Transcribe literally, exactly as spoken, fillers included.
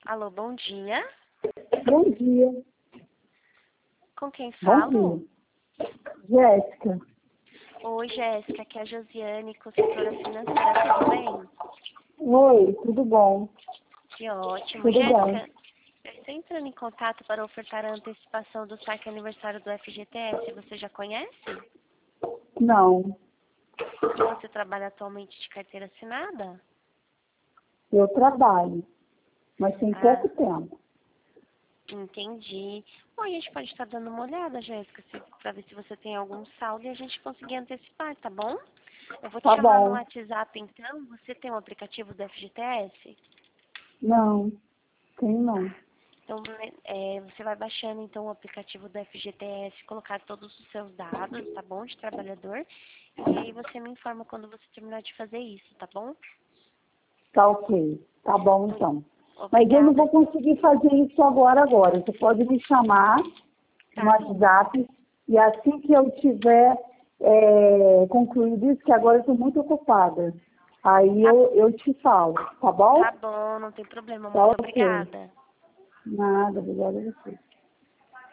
Alô, bom dia. Bom dia. Com quem Bom falo? dia. Jéssica. Oi, Jéssica, aqui é a Josiane, consultora financeira, tudo bem? Oi, tudo bom? Que ótimo. Tudo Jéssica, bem. eu estou entrando em contato para ofertar a antecipação do saque aniversário do F G T S. Você já conhece? Não, Você trabalha atualmente de carteira assinada? eu trabalho, mas tem Ah, pouco tempo. entendi. Bom, a gente pode estar dando uma olhada, Jéssica, para ver se você tem algum saldo e a gente conseguir antecipar, tá bom? Eu vou te Tá chamar no bom. WhatsApp, então. Você tem um aplicativo do F G T S? Não, tem não. Então, né, é, você vai baixando, então, o aplicativo do F G T S, colocar todos os seus dados, tá bom, de trabalhador. E aí você me informa quando você terminar de fazer isso, tá bom? Tá ok. Tá bom, então. Mas eu não Obrigada. vou conseguir fazer isso agora, agora. Você pode me chamar no Tá bom. WhatsApp e assim que eu tiver é, concluído isso, que agora eu estou muito ocupada. Aí Tá, eu, eu te falo, tá tá bom? bom, não tem problema. Tá Muito ok. obrigada. Nada, obrigada a você.